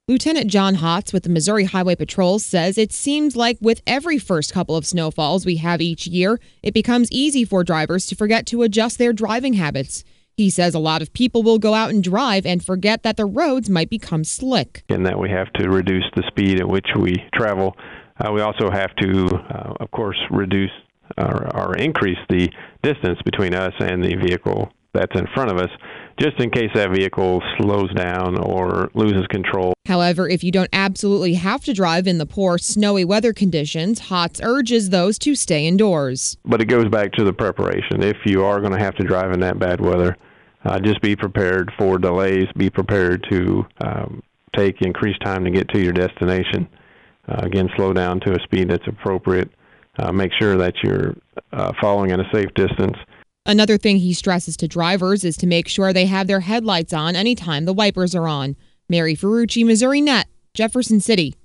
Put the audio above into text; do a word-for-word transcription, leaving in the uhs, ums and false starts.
Lieutenant John Hotz with the Missouri Highway Patrol says it seems like with every first couple of snowfalls we have each year, it becomes easy for drivers to forget to adjust their driving habits. He says a lot of people will go out and drive and forget that the roads might become slick. And that we have to reduce the speed at which we travel. Uh, we also have to, uh, of course, reduce or, or increase the distance between us and the vehicle that's in front of us, just in case that vehicle slows down or loses control. However, if you don't absolutely have to drive in the poor, snowy weather conditions, Hotz urges those to stay indoors. But it goes back to the preparation. If you are going to have to drive in that bad weather, uh, just be prepared for delays. Be prepared to um, take increased time to get to your destination. Uh, again, slow down to a speed that's appropriate. Uh, make sure that you're uh, following at a safe distance. Another thing he stresses to drivers is to make sure they have their headlights on anytime the wipers are on. Mary Ferrucci, Missouri Net, Jefferson City.